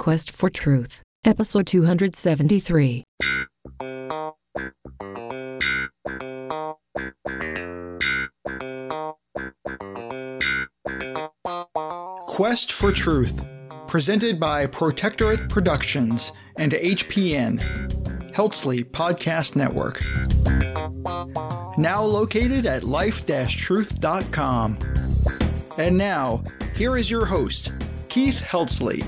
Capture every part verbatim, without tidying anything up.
Quest for Truth, Episode two hundred seventy-three. Quest for Truth, presented by Protectorate Productions and H P N, Heltsley Podcast Network. Now located at life dash truth dot com. And now, here is your host, Keith Heltsley.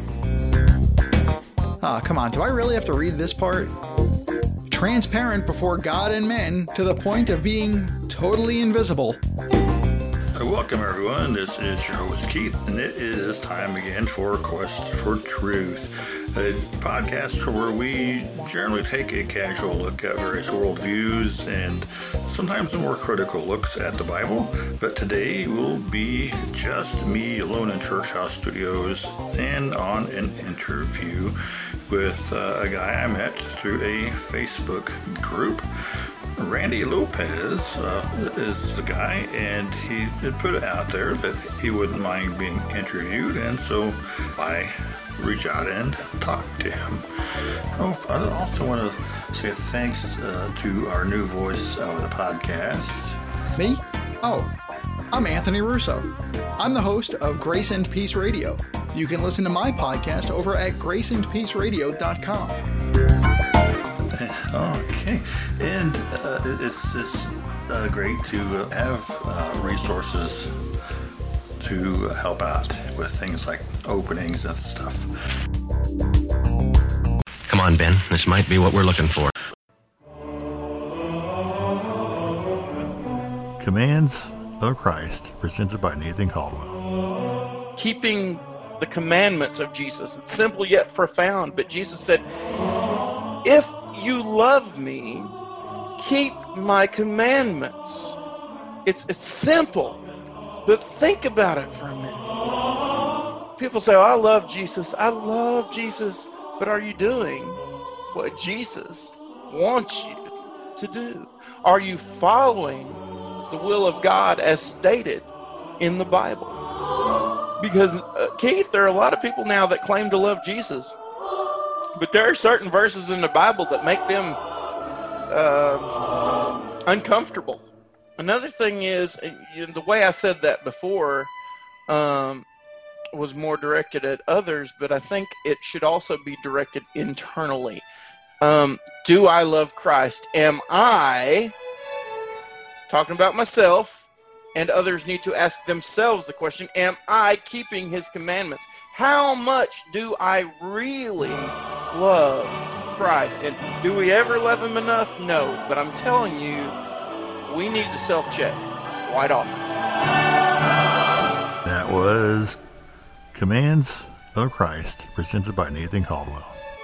Ah, come on, do I really have to read this part? Transparent before God and men to the point of being totally invisible. Welcome, everyone. This is your host, Keith, and it is time again for Quest for Truth, a podcast where we generally take a casual look at various worldviews and sometimes more critical looks at the Bible. But today will be just me alone in Church House Studios and on an interview with uh, a guy I met through a Facebook group. Randy Lopez uh, is the guy, and he had put it out there that he wouldn't mind being interviewed, and so I reached out and talked to him. Oh, I also want to say thanks uh, to our new voice of the podcast. Me? Oh, I'm Anthony Russo. I'm the host of Grace and Peace Radio. You can listen to my podcast over at grace and peace radio dot com. Okay, and uh, it's, it's uh, great to uh, have uh, resources to help out with things like openings and stuff. Come on, Ben. This might be what we're looking for. Commands of Christ, presented by Nathan Caldwell. Keeping the commandments of Jesus. It's simple yet profound, but Jesus said, if you love me, keep my commandments. It's, it's simple, but think about it for a minute. People say, oh, I love Jesus. I love Jesus. But are you doing what Jesus wants you to do? Are you following the will of God as stated in the Bible? Because, uh, Keith, there are a lot of people now that claim to love Jesus, but there are certain verses in the Bible that make them uh, uncomfortable. Another thing is, you know, the way I said that before um, was more directed at others, but I think it should also be directed internally. Um, do I love Christ? Am I, talking about myself, and others need to ask themselves the question, am I keeping his commandments? How much do I really love Christ? And do we ever love him enough? No. But I'm telling you, we need to self-check quite often. That was Commands of Christ, presented by Nathan Caldwell.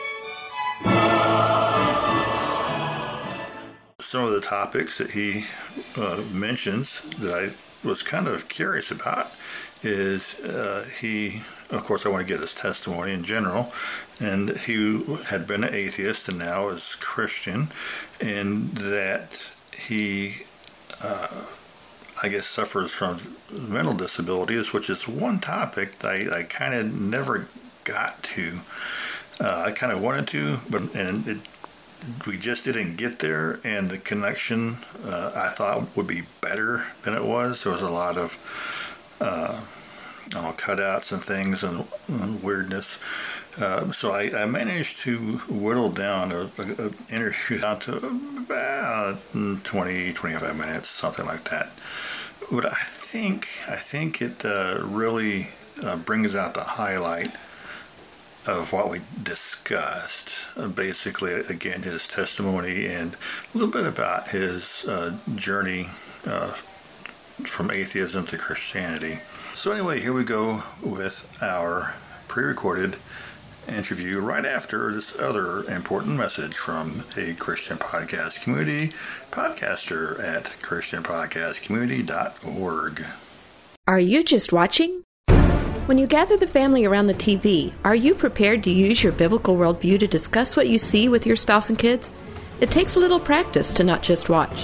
Some of the topics that he uh, mentions that I was kind of curious about is uh, he, of course, I want to get his testimony in general, and he had been an atheist and now is Christian, and that he, uh, I guess, suffers from mental disabilities, which is one topic that I, I kind of never got to. Uh, I kind of wanted to, but and it, we just didn't get there, and the connection uh, I thought would be better than it was. There was a lot of uh, I don't know, cutouts and things and, and weirdness. Uh, so I, I managed to whittle down an interview down to about twenty, twenty-five minutes, something like that. But I think I think it uh, really uh, brings out the highlight of what we discussed. Uh, basically, again, his testimony and a little bit about his uh, journey uh, from atheism to Christianity. So anyway, here we go with our pre-recorded interview right after this other important message from a Christian podcast community podcaster at christian podcast community dot org. Are you just watching? When you gather the family around the T V, are you prepared to use your biblical worldview to discuss what you see with your spouse and kids? It takes a little practice to not just watch.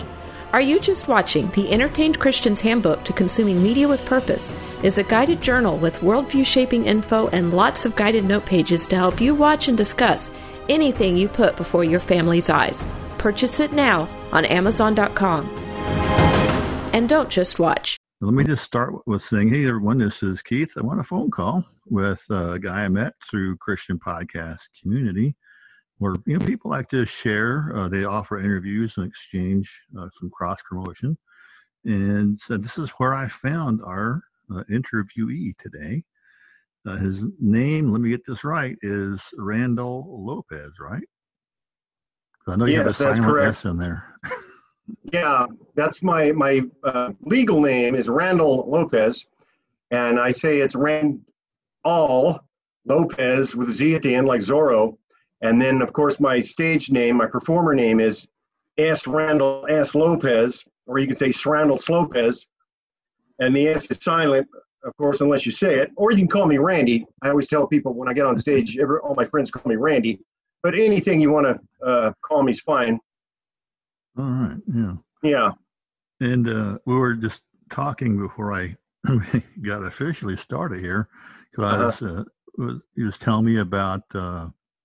Are You Just Watching? The Entertained Christian's Handbook to Consuming Media with Purpose is a guided journal with worldview-shaping info and lots of guided note pages to help you watch and discuss anything you put before your family's eyes. Purchase it now on amazon dot com. And don't just watch. Let me just start with saying, hey, everyone, this is Keith. I want a phone call with a guy I met through Christian Podcast Community, where you know people like to share. Uh, they offer interviews and exchange uh, some cross promotion. And so this is where I found our uh, interviewee today. Uh, his name, let me get this right, is Randall Lopez, right? I know you yes, have a silent correct. S in there. Yeah, that's my my uh, legal name is Randall Lopez, and I say it's Randall Lopez with a Z at the end, like Zorro. And then, of course, my stage name, my performer name is S. Randall S. Lopez, or you can say Srandall Slopez, and the S is silent, of course, unless you say it. Or you can call me Randy. I always tell people when I get on stage, every, all my friends call me Randy. But anything you want to uh, call me is fine. All right, yeah. Yeah. And uh, we were just talking before I got officially started here, because uh-huh. uh, you was telling me about uh,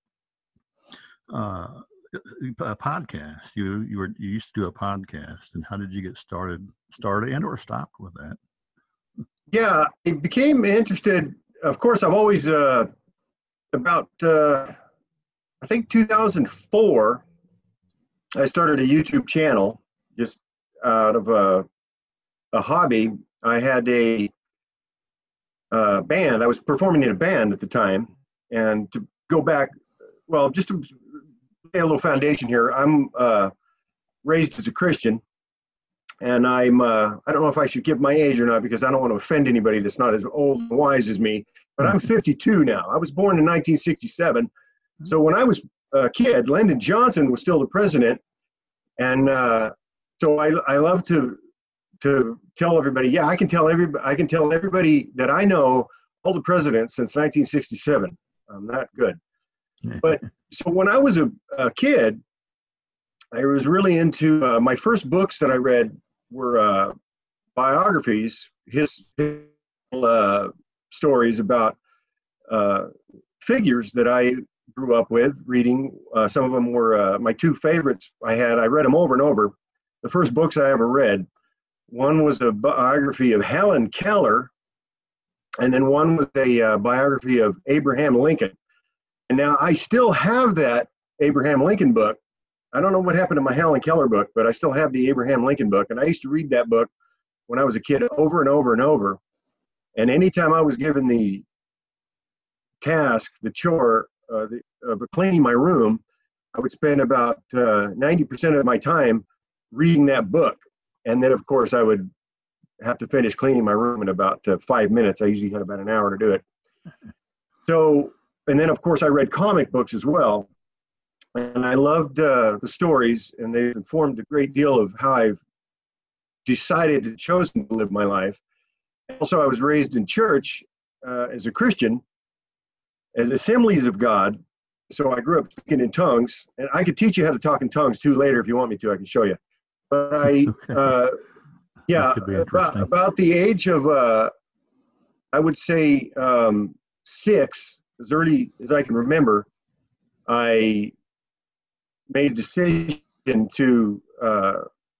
uh, a podcast. You you were you used to do a podcast, and how did you get started, started and or stopped with that? Yeah, I became interested. Of course, I've always uh, about uh, I think two thousand four. I started a YouTube channel just out of a, a hobby. I had a, a band. I was performing in a band at the time. And to go back, well, just to lay a little foundation here, I'm uh, raised as a Christian. And I'm, uh, I don't know if I should give my age or not, because I don't want to offend anybody that's not as old and wise as me. But I'm fifty-two now. I was born in nineteen sixty-seven. So when I was a kid, Lyndon Johnson was still the president. And uh, so I, I love to to tell everybody, yeah, I can tell everybody, I can tell everybody that I know all the presidents since nineteen sixty-seven. I'm that good. But so when I was a, a kid, I was really into uh, my first books that I read were uh, biographies, his, his uh, stories about uh, figures that I grew up with reading. Uh, some of them were uh, my two favorites I had. I read them over and over. The first books I ever read. One was a biography of Helen Keller, and then one was a uh, biography of Abraham Lincoln. And now I still have that Abraham Lincoln book. I don't know what happened to my Helen Keller book, but I still have the Abraham Lincoln book. And I used to read that book when I was a kid over and over and over. And anytime I was given the task, the chore, Uh, the, of cleaning my room, I would spend about uh, ninety percent of my time reading that book. And then, of course, I would have to finish cleaning my room in about uh, five minutes. I usually had about an hour to do it. So, and then, of course, I read comic books as well. And I loved uh, the stories, and they informed a great deal of how I've decided to chosen to live my life. Also, I was raised in church uh, as a Christian, as Assemblies of God. So I grew up speaking in tongues, and I could teach you how to talk in tongues too later if you want me to. I can show you. But I, okay. uh, yeah, about, about the age of, uh, I would say um, six, as early as I can remember, I made a decision to uh,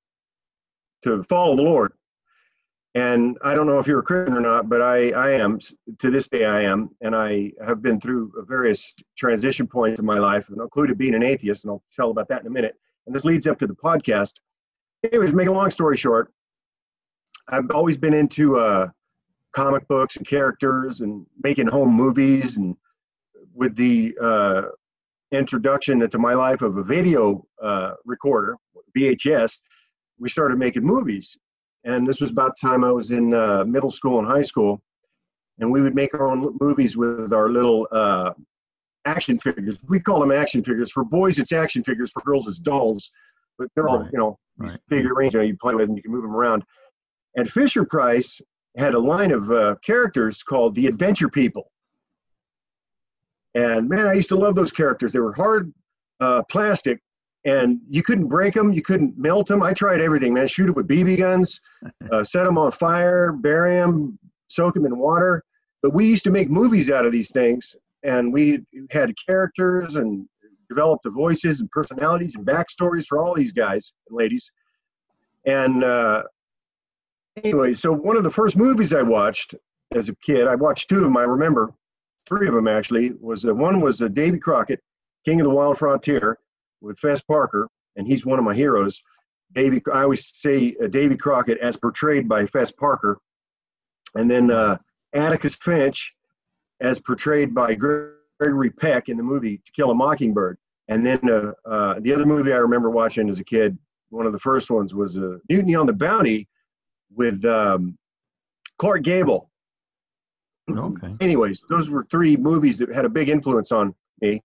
to follow the Lord. And I don't know if you're a Christian or not, but I, I am. To this day, I am. And I have been through various transition points in my life, and included being an atheist, and I'll tell about that in a minute. And this leads up to the podcast. Anyways, make a long story short, I've always been into uh, comic books and characters and making home movies. And with the uh, introduction into my life of a video uh, recorder, V H S, we started making movies. And this was about the time I was in uh, middle school and high school. And we would make our own movies with our little uh, action figures. We call them action figures. For boys, it's action figures. For girls, it's dolls. But they're all, you know, these right. figurines, you know, you play with and you can move them around. And Fisher Price had a line of uh, characters called the Adventure People. And man, I used to love those characters. They were hard uh, plastic, and you couldn't break them, you couldn't melt them. I tried everything, man. Shoot them with B B guns, uh, set them on fire, bury them, soak them in water. But we used to make movies out of these things, and we had characters and developed the voices and personalities and backstories for all these guys and ladies. And uh, anyway, so one of the first movies I watched as a kid, I watched two of them, I remember, three of them actually, was uh, one was uh, Davy Crockett, King of the Wild Frontier, with Fess Parker, and he's one of my heroes. Davy, I always say uh, Davy Crockett as portrayed by Fess Parker. And then uh, Atticus Finch as portrayed by Gregory Peck in the movie To Kill a Mockingbird. And then uh, uh, the other movie I remember watching as a kid, one of the first ones was uh, Mutiny on the Bounty with um, Clark Gable. Okay. Anyways, those were three movies that had a big influence on me.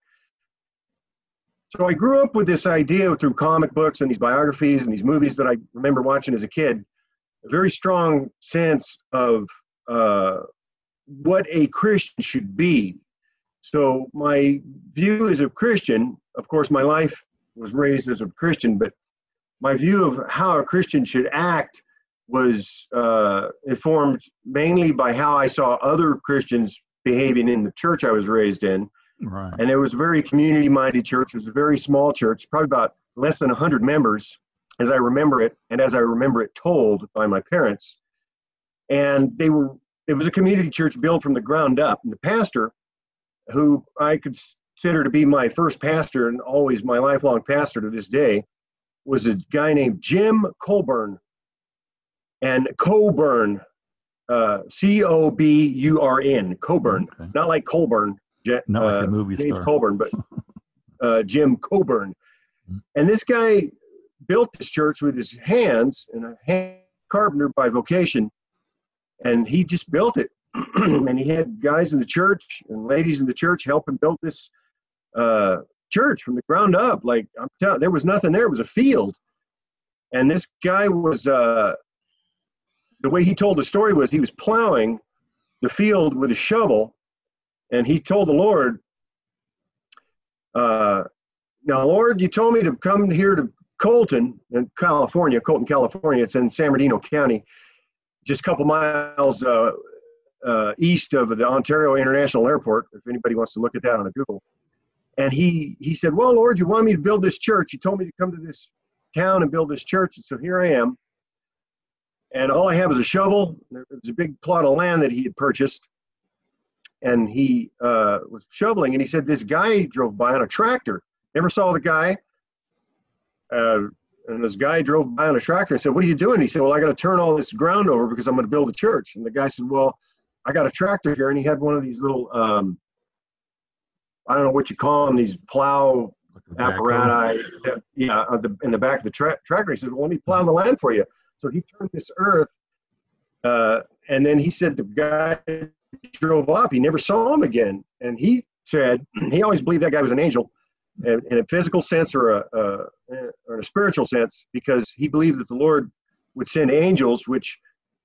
So I grew up with this idea through comic books and these biographies and these movies that I remember watching as a kid, a very strong sense of uh, what a Christian should be. So my view as a Christian, of course, my life was raised as a Christian, but my view of how a Christian should act was uh, informed mainly by how I saw other Christians behaving in the church I was raised in. Right. And it was a very community-minded church. It was a very small church, probably about less than one hundred members, as I remember it, and as I remember it told by my parents. And they were, it was a community church built from the ground up. And the pastor, who I consider to be my first pastor and always my lifelong pastor to this day, was a guy named Jim Colburn. And Coburn, uh, C O B U R N, Coburn, okay. Not not like Colburn, Je- like the uh, movie James star. Colburn, but uh, Jim Coburn. And this guy built this church with his hands, and a hand carpenter by vocation, and he just built it. And he had guys in the church and ladies in the church help him build this uh, church from the ground up. Like, I'm telling, there was nothing there; it was a field. And this guy was. Uh, The way he told the story was he was plowing the field with a shovel, and he told the Lord, uh, now, Lord, you told me to come here to Colton, in California, Colton, California. It's in San Bernardino County, just a couple miles uh, uh, east of the Ontario International Airport, if anybody wants to look at that on a Google. And he, he said, well, Lord, you wanted me to build this church. You told me to come to this town and build this church, and so here I am. And all I have is a shovel. There was a big plot of land that he had purchased. And he uh, was shoveling, and he said this guy drove by on a tractor. Never saw the guy. Uh, and this guy drove by on a tractor and said, what are you doing? He said, well, I got to turn all this ground over because I'm going to build a church. And the guy said, well, I got a tractor here. And he had one of these little, um, I don't know what you call them, these plow apparatus. Yeah, the, in the back of the tra- tractor. He said, well, let me plow the land for you. So he turned this earth, uh, and then he said the guy drove up. He never saw him again. And he said he always believed that guy was an angel in, in a physical sense or a, a, or in a spiritual sense, because he believed that the Lord would send angels, which,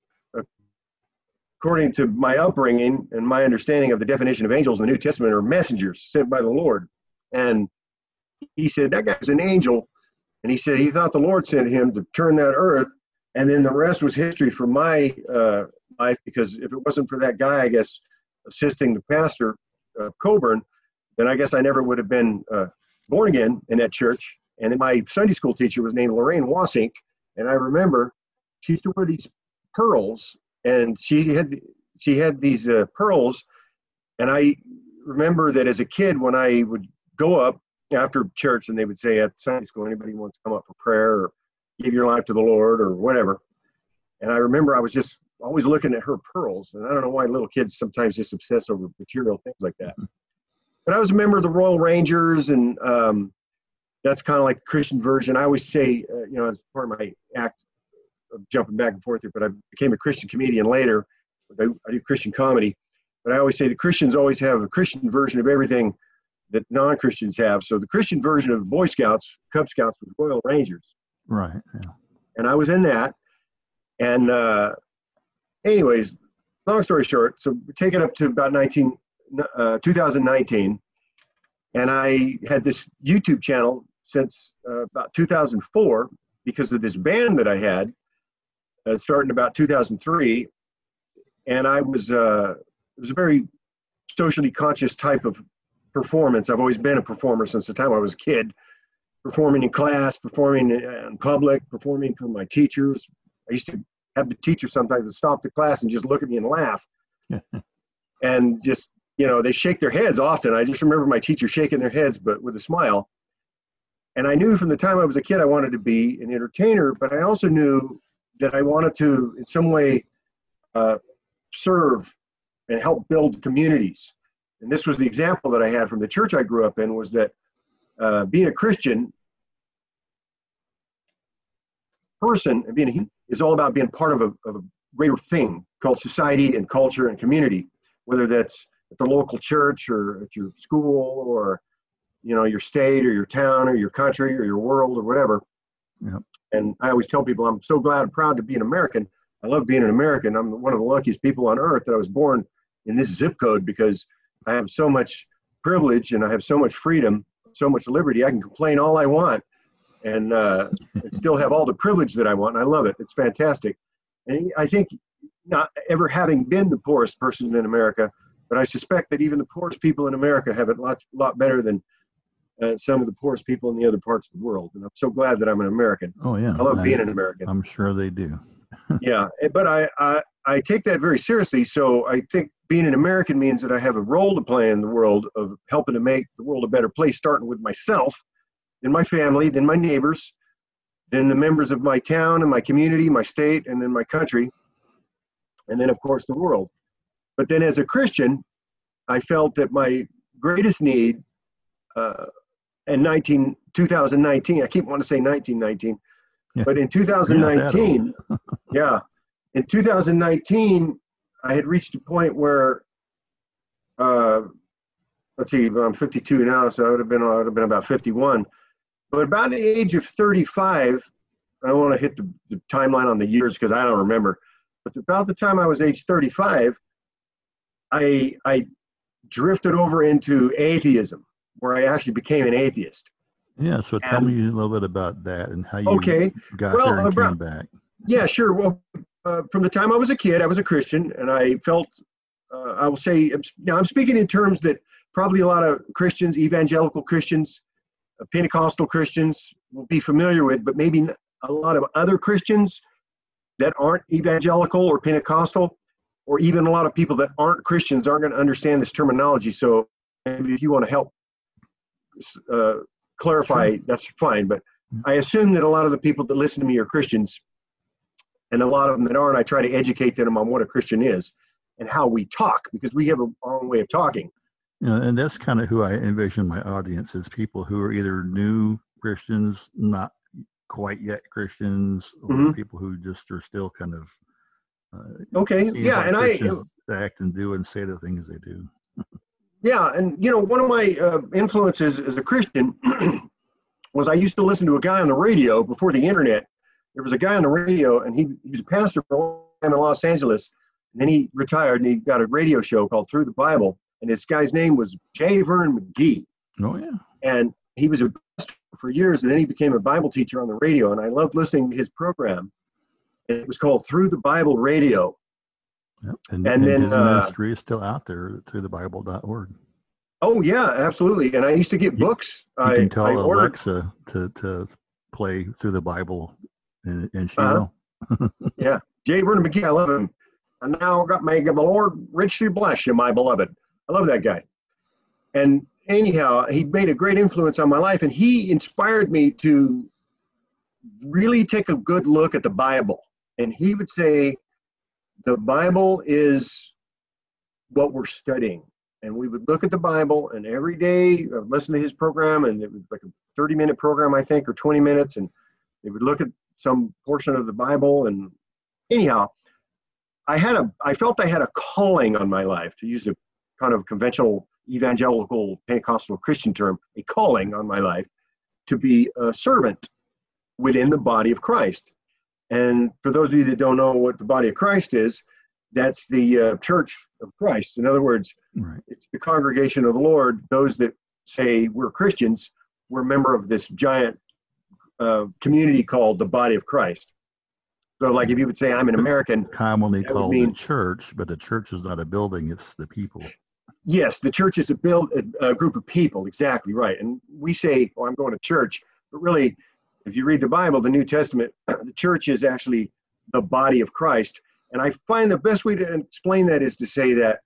according to my upbringing and my understanding of the definition of angels in the New Testament, are messengers sent by the Lord. And he said that guy's an angel. And he said he thought the Lord sent him to turn that earth. And then the rest was history for my uh, life, because if it wasn't for that guy, I guess, assisting the pastor, uh, Coburn, then I guess I never would have been uh, born again in that church. And then my Sunday school teacher was named Lorraine Wasink. And I remember she used to wear these pearls, and she had she had these uh, pearls. And I remember that as a kid, when I would go up after church and they would say at Sunday school, anybody wants to come up for prayer or give your life to the Lord or whatever. And I remember I was just always looking at her pearls. And I don't know why little kids sometimes just obsess over material things like that. But I was a member of the Royal Rangers, and um, that's kind of like the Christian version. I always say, uh, you know, as part of my act of jumping back and forth here, but I became a Christian comedian later. I, I do Christian comedy. But I always say the Christians always have a Christian version of everything that non-Christians have. So the Christian version of the Boy Scouts, Cub Scouts, was Royal Rangers. Right. Yeah. And I was in that. And uh, anyways, long story short, so we take it up to about nineteen, uh, two thousand nineteen. And I had this YouTube channel since uh, about two thousand four because of this band that I had, uh, starting about two thousand three. And I was, uh, it was a very socially conscious type of performance. I've always been a performer since the time I was a kid, performing in class, performing in public, performing for my teachers. I used to have the teacher sometimes stop the class and just look at me and laugh. And just, you know, they shake their heads often. I just remember my teacher shaking their heads, but with a smile. And I knew from the time I was a kid I wanted to be an entertainer, but I also knew that I wanted to, in some way, uh, serve and help build communities. And this was the example that I had from the church I grew up in, was that uh, being a Christian person and being a human is all about being part of a, of a greater thing called society and culture and community, whether that's at the local church or at your school or, you know, your state or your town or your country or your world or whatever. Yep. And I always tell people I'm so glad and proud to be an American. I love being an American. I'm one of the luckiest people on earth that I was born in this zip code, because I have so much privilege and I have so much freedom, so much liberty. I can complain all I want and, uh, and still have all the privilege that I want. And I love it. It's fantastic. And I think, not ever having been the poorest person in America, but I suspect that even the poorest people in America have it a lot, lot better than uh, some of the poorest people in the other parts of the world. And I'm so glad that I'm an American. Oh, yeah. I love I, being an American. I'm sure they do. Yeah, but I, I, I take that very seriously. So I think being an American means that I have a role to play in the world of helping to make the world a better place, starting with myself, then my family, then my neighbors, then the members of my town and my community, my state, and then my country, and then, of course, the world. But then as a Christian, I felt that my greatest need uh, in nineteen, two thousand nineteen, I keep wanting to say nineteen nineteen, yeah. But in two thousand nineteen, yeah, in two thousand nineteen, I had reached a point where, uh, let's see, I'm fifty-two now, so I would have been, I would have been about fifty-one. But about the age of thirty-five, I don't want to hit the, the timeline on the years because I don't remember. But about the time I was age thirty-five, I I drifted over into atheism, where I actually became an atheist. Yeah, so tell and, me a little bit about that and how you okay. got well, there and about, came back. Yeah, sure. Well, uh, from the time I was a kid, I was a Christian, and I felt, uh, I will say, now I'm speaking in terms that probably a lot of Christians, evangelical Christians, uh, Pentecostal Christians will be familiar with, but maybe a lot of other Christians that aren't evangelical or Pentecostal, or even a lot of people that aren't Christians aren't going to understand this terminology. So maybe if you want to help uh, clarify, sure. That's fine. But I assume that a lot of the people that listen to me are Christians, and a lot of them that aren't, I try to educate them on what a Christian is and how we talk, because we have a our own way of talking. Yeah, and that's kind of who I envision my audience as, people who are either new Christians, not quite yet Christians, or mm-hmm. people who just are still kind of uh, okay, yeah, and Christians I act and do and say the things they do. Yeah, and you know, one of my uh, influences as a Christian was I used to listen to a guy on the radio before the internet. There was a guy on the radio, and he, he was a pastor for a long time in Los Angeles, and then he retired, and he got a radio show called Through the Bible, and this guy's name was J. Vernon McGee. Oh, yeah. And he was a pastor for years, and then he became a Bible teacher on the radio, and I loved listening to his program. And it was called Through the Bible Radio. Yep. And, and, and then his uh, ministry is still out there, through the bible dot org. Oh, yeah, absolutely. And I used to get books. You I can tell I Alexa to, to play Through the Bible, and, and she uh-huh. will. Yeah. J. Vernon McGee, I love him. And now God may the Lord richly bless you, my beloved. I love that guy. And anyhow, he made a great influence on my life, and he inspired me to really take a good look at the Bible. And he would say, the Bible is what we're studying. And we would look at the Bible, and every day I would listen to his program, and it was like a thirty minute program, I think, or twenty minutes. And they would look at some portion of the Bible. And anyhow, I had a, I felt I had a calling on my life, to use a kind of conventional evangelical Pentecostal Christian term, a calling on my life to be a servant within the body of Christ. And for those of you that don't know what the body of Christ is, that's the uh, church of Christ. In other words, right. It's the congregation of the Lord, those that say we're Christians, we're a member of this giant uh, community called the body of Christ. So like if you would say I'm an American, commonly that would called mean- the church, but the church is not a building, it's the people. yes, the church is a build a, a group of people, exactly right. And we say, well, I'm going to church, but really, if you read the Bible, the New Testament, the church is actually the body of Christ. And I find the best way to explain that is to say that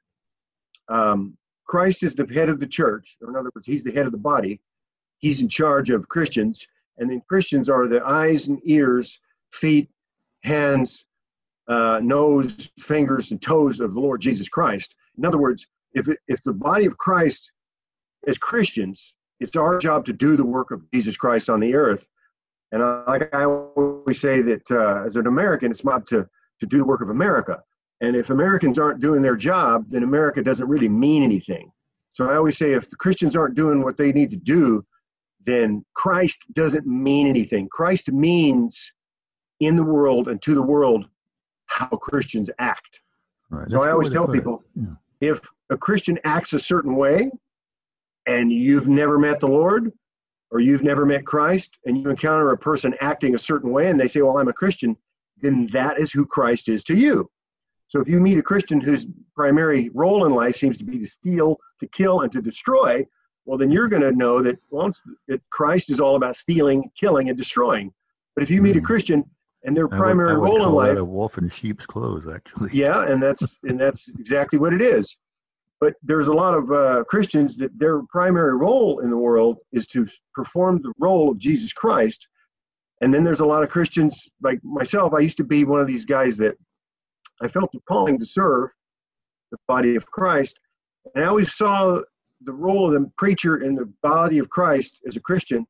um, Christ is the head of the church, or in other words, he's the head of the body. He's in charge of Christians, and then Christians are the eyes and ears, feet, hands, uh, nose, fingers, and toes of the Lord Jesus Christ. In other words, if it, if the body of Christ as Christians, it's our job to do the work of Jesus Christ on the earth. And I, like I always say that uh, as an American, it's my job to, to do the work of America. And if Americans aren't doing their job, then America doesn't really mean anything. So I always say if the Christians aren't doing what they need to do, then Christ doesn't mean anything. Christ means in the world and to the world how Christians act. Right. So I always tell people, yeah. if a Christian acts a certain way and you've never met the Lord or you've never met Christ and you encounter a person acting a certain way and they say, well, I'm a Christian, then that is who Christ is to you. So if you meet a Christian whose primary role in life seems to be to steal, to kill, and to destroy, well, then you're going to know that, well, that Christ is all about stealing, killing, and destroying. But if you meet a Christian and their primary I would, I would role in call life, that a wolf in sheep's clothes, actually. yeah, and that's and that's exactly what it is. But there's a lot of uh, Christians that their primary role in the world is to perform the role of Jesus Christ. And then there's a lot of Christians like myself. I used to be one of these guys that I felt the calling to serve the body of Christ. And I always saw the role of the preacher in the body of Christ as a Christian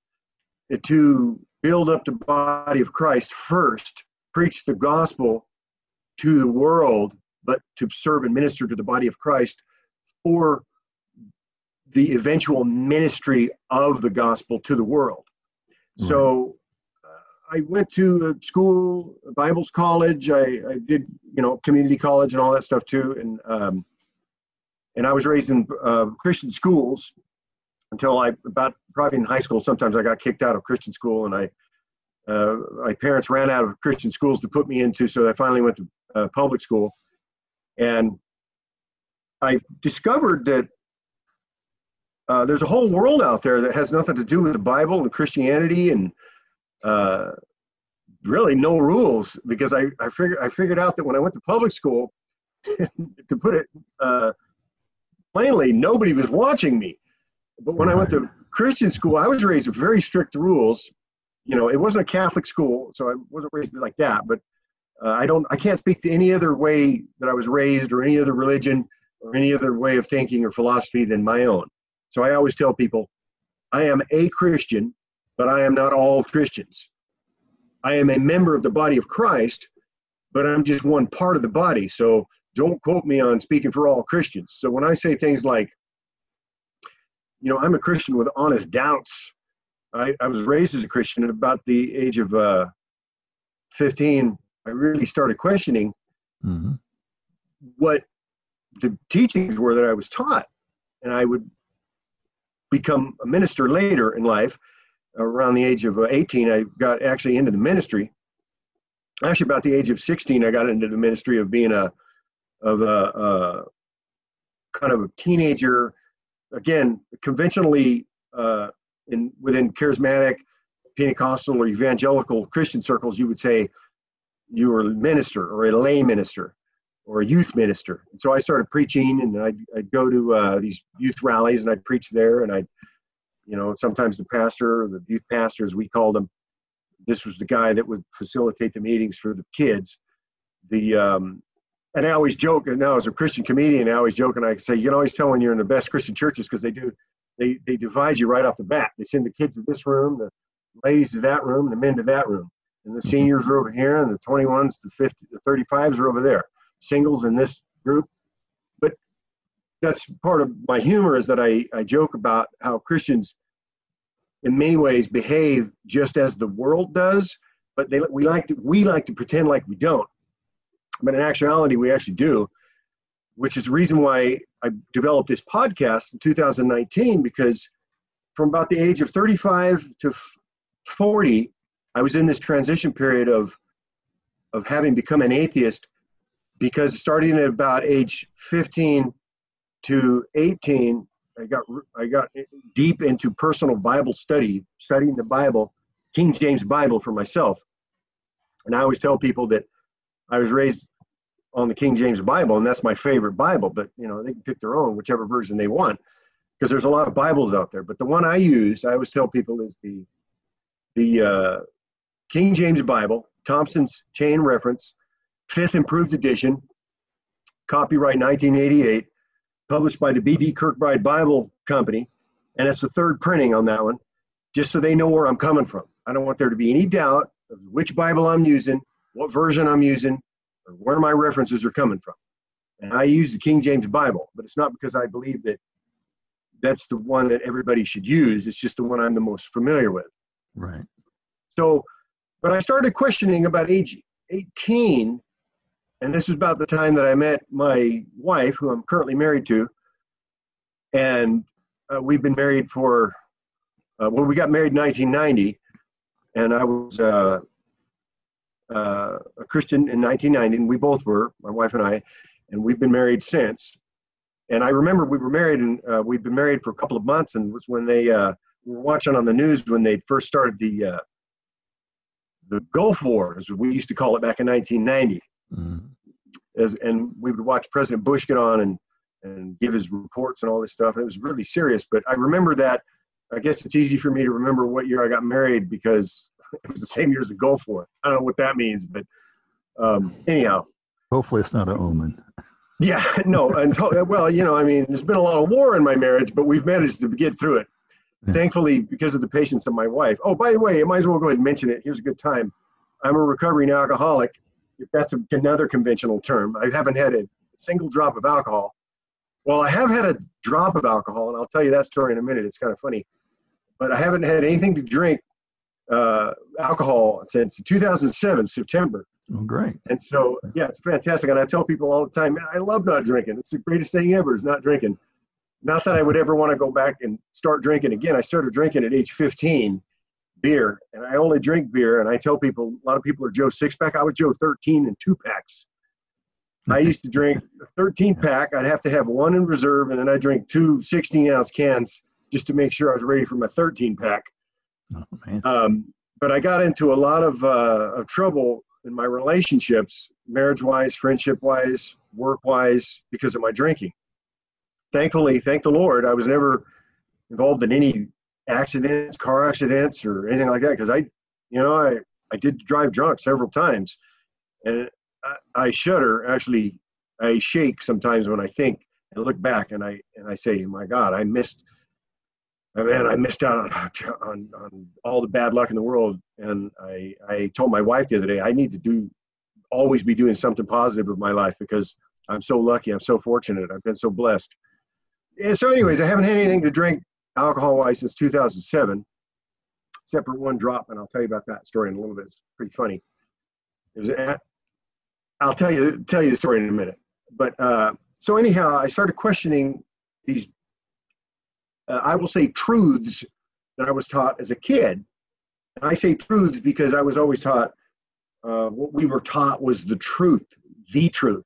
to build up the body of Christ first, preach the gospel to the world, but to serve and minister to the body of Christ for the eventual ministry of the gospel to the world. Mm-hmm. So uh, I went to a school, a Bible college. I, I did, you know, community college and all that stuff too. And um, and I was raised in uh, Christian schools until I, about probably in high school, sometimes I got kicked out of Christian school, and I, uh, my parents ran out of Christian schools to put me into, so I finally went to uh, public school. And I discovered that uh, there's a whole world out there that has nothing to do with the Bible and Christianity, and uh, really no rules, because I, I, figured, I figured out that when I went to public school, to put it uh, plainly, nobody was watching me. But when I went to Christian school, I was raised with very strict rules. You know, it wasn't a Catholic school, so I wasn't raised like that. But uh, I don't, I can't speak to any other way that I was raised, or any other religion, or any other way of thinking or philosophy than my own. So I always tell people, I am a Christian, but I am not all Christians. I am a member of the body of Christ, but I'm just one part of the body. So don't quote me on speaking for all Christians. So when I say things like, you know, I'm a Christian with honest doubts. I, I was raised as a Christian. At about the age of uh, fifteen, I really started questioning mm-hmm. what the teachings were that I was taught. And I would become a minister later in life. Around the age of eighteen, I got actually into the ministry. Actually, about the age of sixteen, I got into the ministry of being a, of a, a kind of a teenager. Again, conventionally uh, in within charismatic, Pentecostal, or evangelical Christian circles, you would say you were a minister or a lay minister or a youth minister. And so I started preaching, and I'd, I'd go to uh, these youth rallies, and I'd preach there, and I'd, you know, sometimes the pastor, or the youth pastor, as we called him, this was the guy that would facilitate the meetings for the kids. The um, And I always joke, and now as a Christian comedian, I always joke, and I say, you can always tell when you're in the best Christian churches, because they do, they, they divide you right off the bat. They send the kids to this room, the ladies to that room, and the men to that room. And the seniors are over here, and the twenty-ones to fifty, the thirty-fives are over there. Singles in this group. But that's part of my humor, is that I, I joke about how Christians in many ways behave just as the world does, but they, we like to, we like to pretend like we don't. But in actuality, we actually do, which is the reason why I developed this podcast in two thousand nineteen, because from about the age of thirty-five to forty, I was in this transition period of of having become an atheist, because starting at about age fifteen to eighteen, I got I got deep into personal Bible study, studying the Bible, King James Bible for myself. And I always tell people that I was raised on the King James Bible, and that's my favorite Bible, but you know, they can pick their own, whichever version they want, because there's a lot of Bibles out there. But the one I use, I always tell people, is the the uh, King James Bible, Thompson's Chain Reference, fifth improved edition, copyright nineteen eighty-eight, published by the B B Kirkbride Bible Company, and it's the third printing on that one, just so they know where I'm coming from. I don't want there to be any doubt of which Bible I'm using, what version I'm using, or where my references are coming from. And I use the King James Bible, but it's not because I believe that that's the one that everybody should use. It's just the one I'm the most familiar with. Right. So, but I started questioning about age eighteen, and this was about the time that I met my wife, who I'm currently married to, and uh, we've been married for, uh, well, we got married in nineteen ninety, and I was uh, uh, a Christian in nineteen ninety, and we both were, my wife and I, and we've been married since. And I remember we were married, and uh, we'd been married for a couple of months, and it was when they uh, we were watching on the news when they first started the uh, the Gulf War, as we used to call it back in nineteen ninety. Mm-hmm. As, and we would watch President Bush get on and, and give his reports and all this stuff. And it was really serious. But I remember that. I guess it's easy for me to remember what year I got married, because it was the same year as the Gulf War. I don't know what that means, but um, anyhow. Hopefully it's not an omen. Yeah, no. And well, you know, I mean, there's been a lot of war in my marriage, but we've managed to get through it. Yeah. Thankfully, because of the patience of my wife. Oh, by the way, I might as well go ahead and mention it. Here's a good time. I'm a recovering alcoholic, if that's a, another conventional term. I haven't had a single drop of alcohol. Well, I have had a drop of alcohol, and I'll tell you that story in a minute. It's kind of funny. But I haven't had anything to drink uh, alcohol since two thousand seven, September. Oh, great. And so, yeah, it's fantastic. And I tell people all the time, man, I love not drinking. It's the greatest thing ever is not drinking. Not that I would ever want to go back and start drinking again. I started drinking at age fifteen, beer, and I only drink beer. And I tell people, a lot of people are Joe six-pack. I was Joe thirteen and two-packs. I used to drink a thirteen-pack. I'd have to have one in reserve, and then I'd drink two sixteen-ounce cans just to make sure I was ready for my thirteen-pack. Oh, man. Um, but I got into a lot of, uh, of trouble in my relationships, marriage-wise, friendship-wise, work-wise, because of my drinking. Thankfully, thank the Lord, I was never involved in any accidents, car accidents, or anything like that, because I, you know, I, I did drive drunk several times. And I, I shudder, actually, I shake sometimes when I think and look back, and I and I say, my God, I missed, man, I missed out on, on, on all the bad luck in the world. And I, I told my wife the other day, I need to do, always be doing something positive with my life, because I'm so lucky, I'm so fortunate, I've been so blessed. And so anyways, I haven't had anything to drink alcohol-wise since two thousand seven, except for one drop, and I'll tell you about that story in a little bit. It's pretty funny. It was at, I'll tell you tell you the story in a minute. But uh, so anyhow, I started questioning these, uh, I will say, truths that I was taught as a kid. And I say truths because I was always taught, uh, what we were taught was the truth, the truth.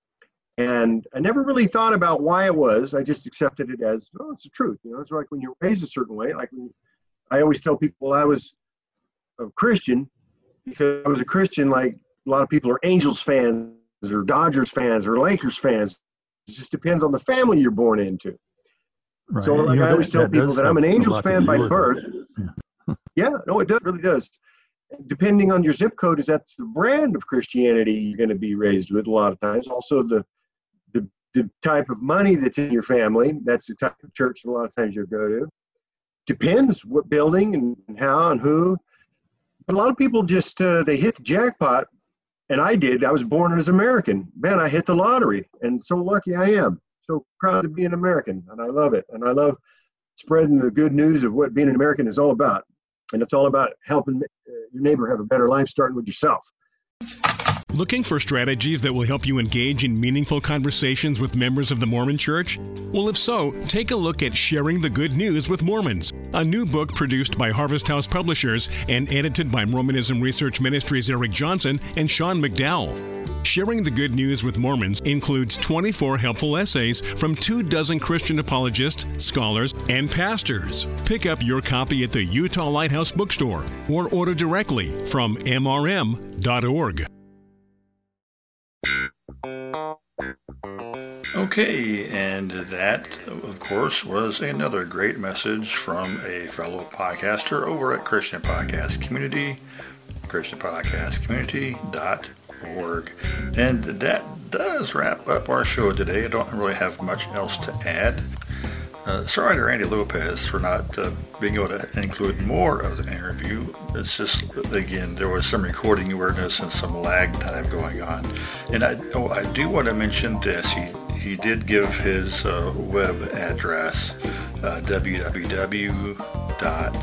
And I never really thought about why it was. I just accepted it as, oh, it's the truth. You know, it's like when you're raised a certain way. Like when, I always tell people, well, I was a Christian because I was a Christian. Like a lot of people are Angels fans or Dodgers fans or Lakers fans. It just depends on the family you're born into. Right. So like you know, I always that, tell that people that I'm an Angels fan by birth. Yeah. Yeah, no, it does, really does. Depending on your zip code, is that's the brand of Christianity you're going to be raised with a lot of times. Also the The, the type of money that's in your family, that's the type of church a lot of times you'll go to. Depends what building and, and how and who. But a lot of people just, uh, they hit the jackpot, and I did. I was born as an American. Man, I hit the lottery, and so lucky I am. So proud to be an American, and I love it. And I love spreading the good news of what being an American is all about. And it's all about helping uh, your neighbor have a better life, starting with yourself. Looking for strategies that will help you engage in meaningful conversations with members of the Mormon Church? Well, if so, take a look at Sharing the Good News with Mormons, a new book produced by Harvest House Publishers and edited by Mormonism Research Ministries' Eric Johnson and Sean McDowell. Sharing the Good News with Mormons includes twenty-four helpful essays from two dozen Christian apologists, scholars, and pastors. Pick up your copy at the Utah Lighthouse Bookstore or order directly from M R M dot org. Okay, and that, of course, was another great message from a fellow podcaster over at Christian Podcast Community, Christian Podcast Community dot org. And that does wrap up our show today. I don't really have much else to add. Uh, sorry to Randy Lopez for not uh, being able to include more of the interview. It's just, again, there was some recording awareness and some lag time going on. And I, oh, I do want to mention this. He he did give his uh, web address, uh, w w w dot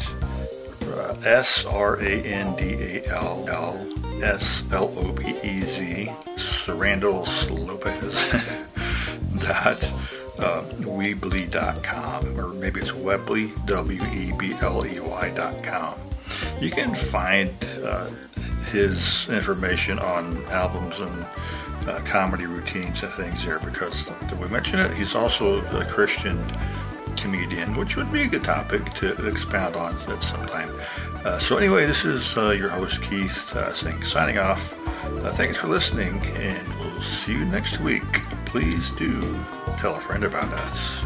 S-R-A-N-D-A-L-L-S-L-O-P-E-Z, Sarandles Lopez, dot Uh, Weebly dot com, or maybe it's Webley, W E B L E Y dot com. You can find uh, his information on albums and uh, comedy routines and things there, because did we mention it? He's also a Christian comedian, which would be a good topic to expound on at some time. Uh, so anyway, this is uh, your host Keith uh, saying, signing off. Uh, thanks for listening, and we'll see you next week. Please do tell a friend about us.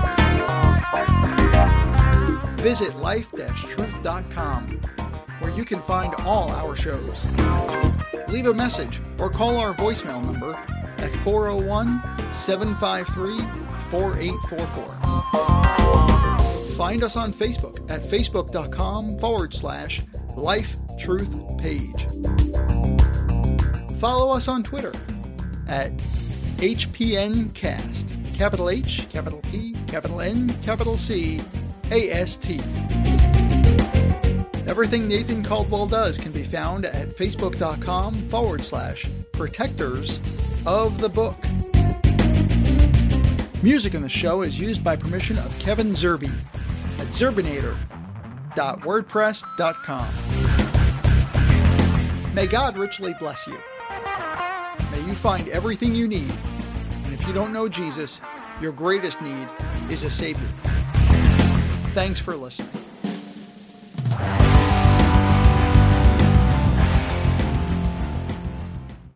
Visit life dash truth dot com, where you can find all our shows. Leave a message or call our voicemail number at four oh one, seven five three, four eight four four. Find us on Facebook at facebook.com forward slash Life Truth Page. Follow us on Twitter at H P N Cast, capital H, capital P, capital N, capital C, A S T. Everything Nathan Caldwell does can be found at facebook.com forward slash protectors of the book. Music in the show is used by permission of Kevin Zerby at zerbinator dot wordpress dot com. May God richly bless you. May you find everything you need. And if you don't know Jesus, your greatest need is a Savior. Thanks for listening.